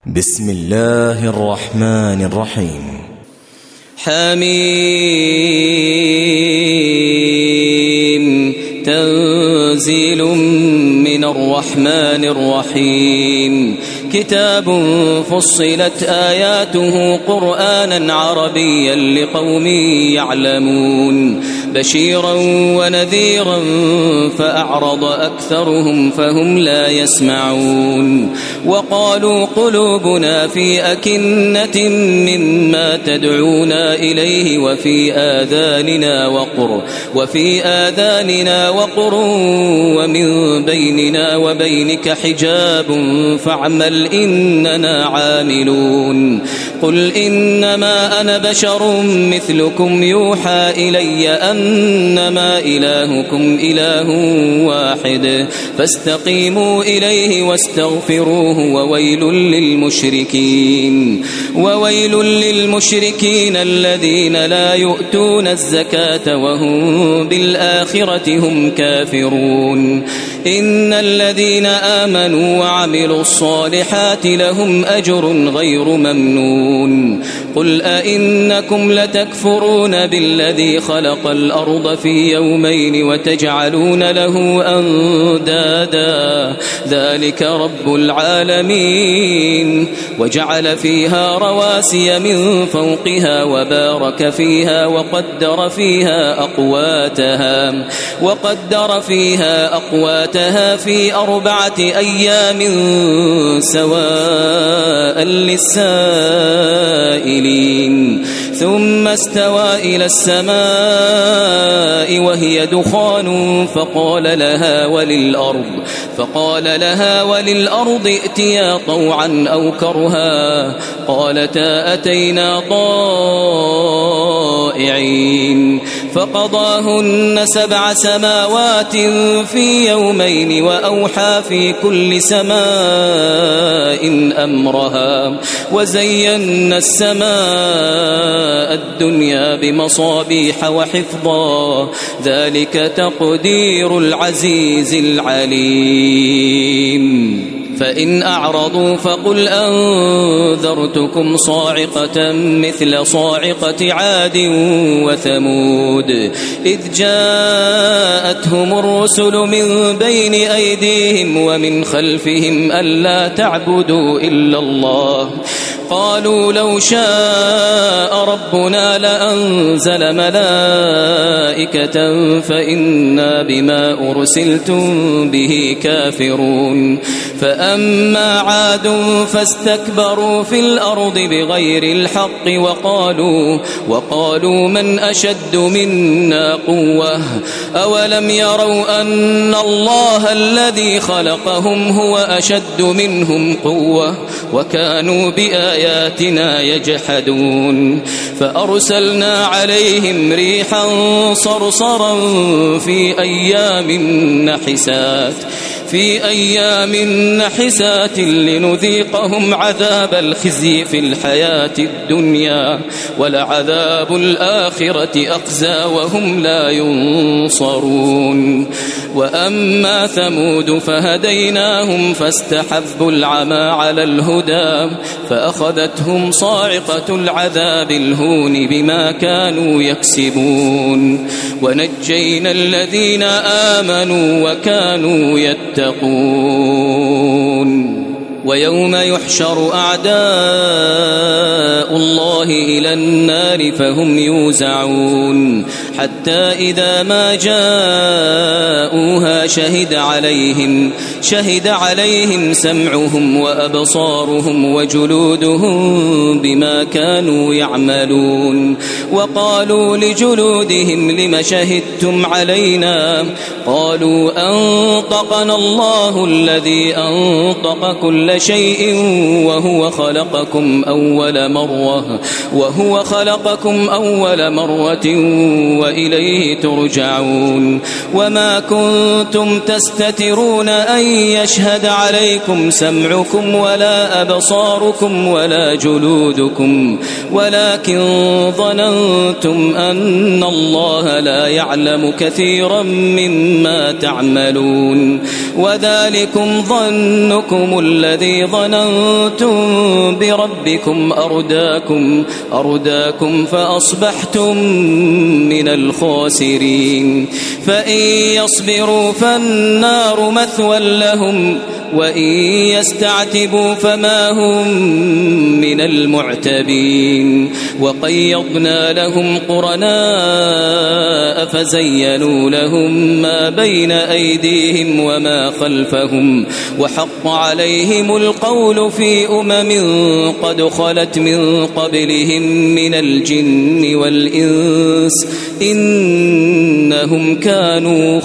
بسم الله الرحمن الرحيم. حميم تنزيل من الرحمن الرحيم. كتاب فصلت آياته قرآنا عربيا لقوم يعلمون بشيرا ونذيرا فأعرض أكثرهم فهم لا يسمعون. وقالوا قلوبنا في أكنة مما تدعونا إليه وفي آذاننا وقر ومن بيننا وبينك حجاب فاعمل إننا عاملون. قل إنما أنا بشر مثلكم يوحى إلي أنما إلهكم إله واحد فاستقيموا إليه واستغفروه وويل للمشركين الذين لا يؤتون الزكاة وهم بالآخرة هم كافرون. إن الذين آمنوا وعملوا الصالحات لهم أجر غير ممنون. قل أئنكم لتكفرون بالذي خلق الأرض في يومين وتجعلون له أندادا ذلك رب العالمين. وجعل فيها رواسي من فوقها وبارك فيها وقدر فيها أقواتها في 4 أيام سواء للسائلين. ثم استوى إلى السماء وهي دخان فقال لها وللأرض ائتيا طوعا أو كرها قالتا أتينا طائعين. فقضاهن 7 سماوات في يومين وأوحى في كل سماء أمرها وزينا السماء الدنيا بمصابيح وحفظا ذلك تقدير العزيز العليم. فإن أعرضوا فقل أنذرتكم صاعقة مثل صاعقة عاد وثمود إذ جاءتهم الرسل من بين أيديهم ومن خلفهم ألا تعبدوا إلا الله قالوا لو شاء ربنا لأنزل ملائكة فإنا بما أرسلتم به كافرون. فأما عاد فاستكبروا في الأرض بغير الحق وقالوا من أشد منا قوة أولم يروا أن الله الذي خلقهم هو أشد منهم قوة وكانوا بآياتنا يجحدون. فأرسلنا عليهم ريحا صرصرا في أيام نحسات لنذيقهم عذاب الخزي في الحياة الدنيا ولعذاب الآخرة أخزى وهم لا ينصرون. وأما ثمود فهديناهم فاستحبوا العمى على الهدى فأخذتهم صاعقة العذاب الهون بما كانوا يكسبون. ونجينا الذين آمنوا وكانوا يتقون. ويوم يحشر أعداء الله إلى النار فهم يوزعون حتى إذا ما جاءوها شهد عليهم سمعهم وأبصارهم وجلودهم بما كانوا يعملون. وقالوا لجلودهم لم شهدتم علينا قالوا أنطقنا الله الذي أنطق كل شيء وهو خلقكم أول مرة وإليه ترجعون. وما كنتم تستترون أن يشهد عليكم سمعكم ولا أبصاركم ولا جلودكم ولكن ظننتم أن الله لا يعلم كثيرا مما تعملون. وذلكم ظنكم الذي ظننتم بربكم أرداكم فأصبحتم من الخاسرين فإن يصبروا فالنار مثوى لهم وإن يستعتبوا فما هم من المعتبين وقيضنا لهم قرناء فزينوا لهم ما بين أيديهم وما خلفهم وحق عليهم القول في قد خلت من قبلهم من الجن والإنس إنهم كانوا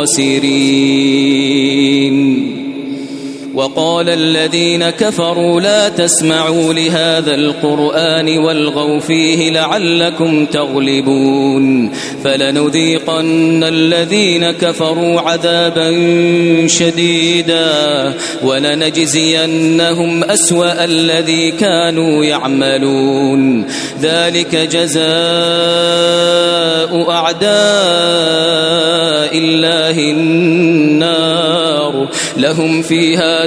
خاسرين وقال الذين كفروا لا تسمعوا لهذا القرآن والغوا فيه لعلكم تغلبون فلنذيقن الذين كفروا عذابا شديدا ولنجزينهم أسوأ الذي كانوا يعملون ذلك جزاء أعداء الله النار لهم فيها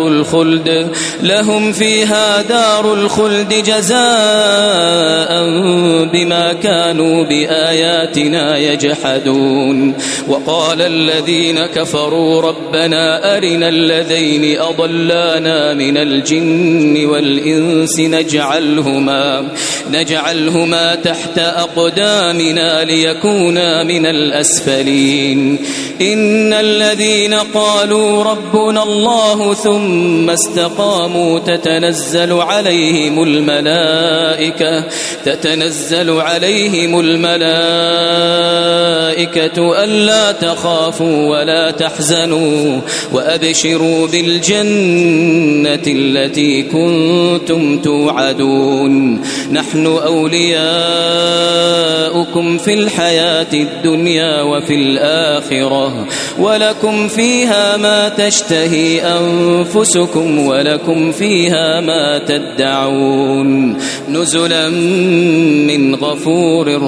دار الخلد جزاء بما كانوا بآياتنا يجحدون وقال الذين كفروا ربنا أرنا الذين أضلانا من الجن والإنس نجعلهما تحت أقدامنا ليكونا من الأسفلين إن الذين قالوا ربنا الله ثم استقاموا تتنزل عليهم الملائكة ألا تخافوا ولا تحزنوا وأبشروا بالجنة التي كنتم توعدون نحن أولياؤكم في الحياة الدنيا وفي الآخرة ولكم فيها ما تشتهي أنفسكم ولكم فيها ما تدعون نزلا من غفور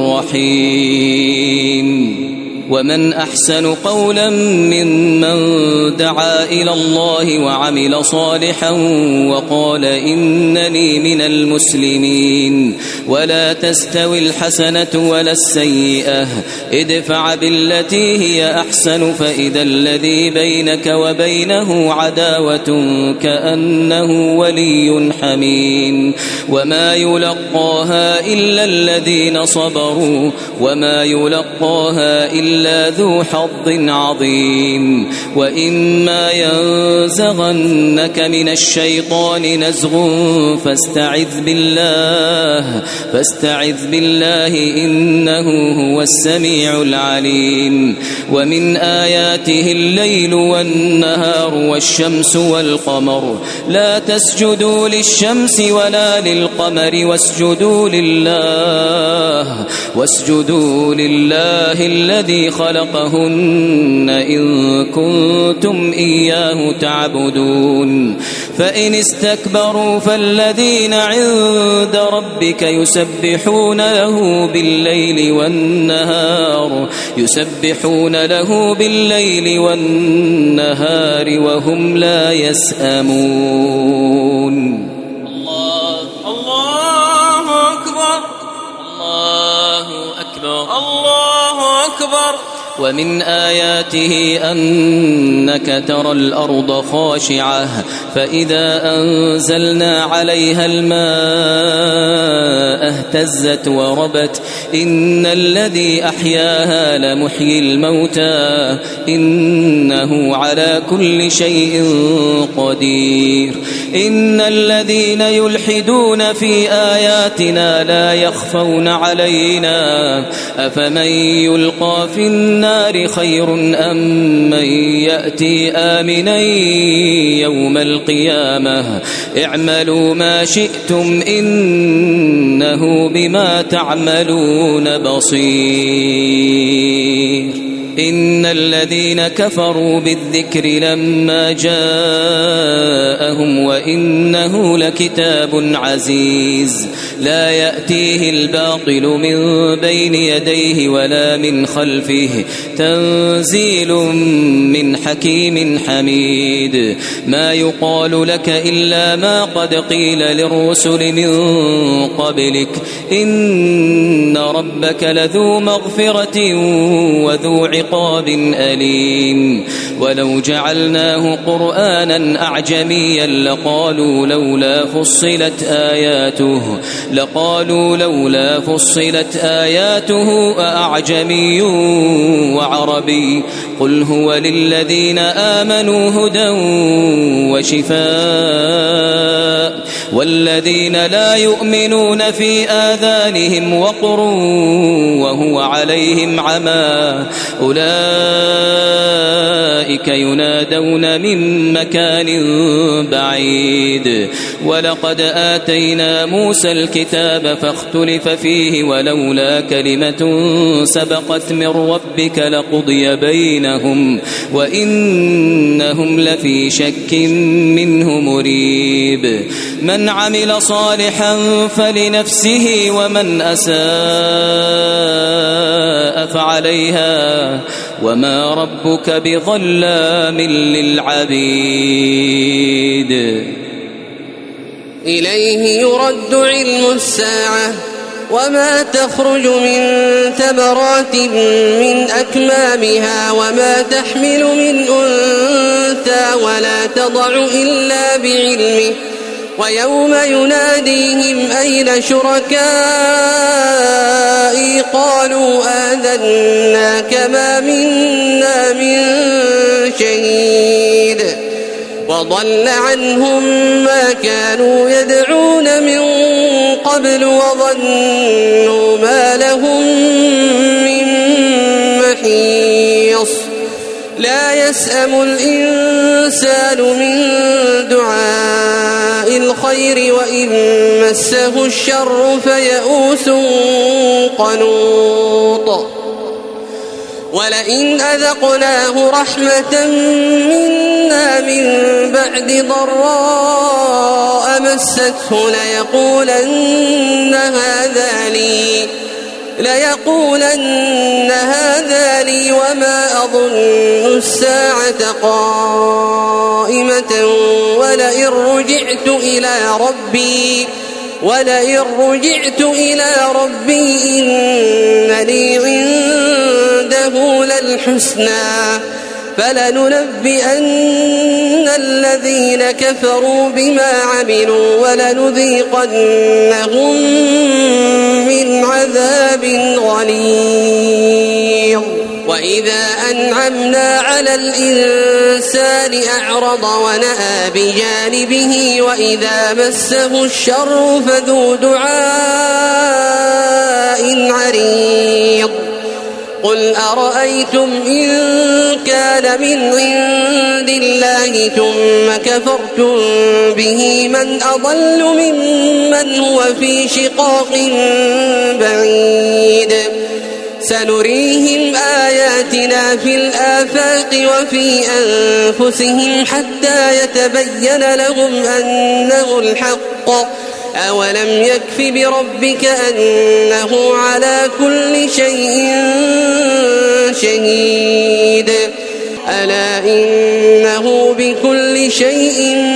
رحيم ومن أحسن قولا ممن دعا إلى الله وعمل صالحا وقال إنني من المسلمين ولا تستوي الحسنة ولا السيئة ادفع بالتي هي أحسن فإذا الذي بينك وبينه عداوة كأنه ولي حميم وما يلقاها إلا الذين صبروا وما يلقاها إلا ذو حظ عظيم وإما ينزغنك من الشيطان نزغ فاستعذ بالله إنه هو السميع العليم ومن آياته الليل والنهار والشمس والقمر لا تسجدوا للشمس ولا للقمر واسجدوا لله الذي خلقهن إن كنتم إياه تعبدون فإن استكبروا فالذين عند ربك يسبحون له بالليل والنهار وهم لا يسأمون الله أكبر ومن آياته أنك ترى الأرض خاشعة فإذا أنزلنا عليها الماء اهتزت وربت إن الذي أحياها لمحيي الموتى إنه على كل شيء قدير إن الذين يلحدون في آياتنا لا يخفون علينا أفمن يلقى في النار خير أم من يأتي آمنا يوم القيامة اعملوا ما شئتم إنه بما تعملون بصير إن الذين كفروا بالذكر لما جاءهم وإنه لكتاب عزيز لا يأتيه الباطل من بين يديه ولا من خلفه تنزيل من حكيم حميد ما يقال لك إلا ما قد قيل للرسل من قبلك إن ربك لذو مغفرة وذو عقاب أليم ولو جعلناه قرآنا أعجميا لقالوا لولا فصلت آياته أأعجمي وعربي قل هو للذين آمنوا هدى وشفاء والذين لا يؤمنون في آذانهم وقر وهو عليهم عمى أولئك ينادون من مكان بعيد ولقد آتينا موسى الكتاب فاختلف فيه ولولا كلمة سبقت من ربك لقضي بينهم وإنهم لفي شك منه مريب من عمل صالحا فلنفسه ومن أساء فعليها وما ربك بظلام للعبيد إليه يرد علم الساعة وما تخرج من ثمرات من أكمامها وما تحمل من أنثى ولا تضع إلا بعلمه ويوم يناديهم أين شركائي قالوا آذناك ما منا من شهيد وضل عنهم ما كانوا يدعون من قبل وظنوا ما لهم من محيص لا يسأم الإنسان من دعاء الخير وإن مسه الشر فيئوس قنوط ولئن أذقناه رحمة منا من بعد ضراء مسته ليقولن هذا لي وما أظن الساعة قائمة ولئن رجعت إلى ربي إن لي عنده للحسنى فلننبئن الذين كفروا بما عملوا ولنذيقنهم من عذاب غليظ وإذا أنعمنا على الإنسان أعرض ونأى بجانبه وإذا مسه الشر فذو دعاء عريض قل أرأيتم إن كان من عند الله ثم كفرتم به من أضل ممن هو في شقاق بعيد سنريهم آياتنا في الآفاق وفي أنفسهم حتى يتبين لهم أنه الحق أولم يكف بربك أنه على كل شيء شهيد ألا إنه بكل شيء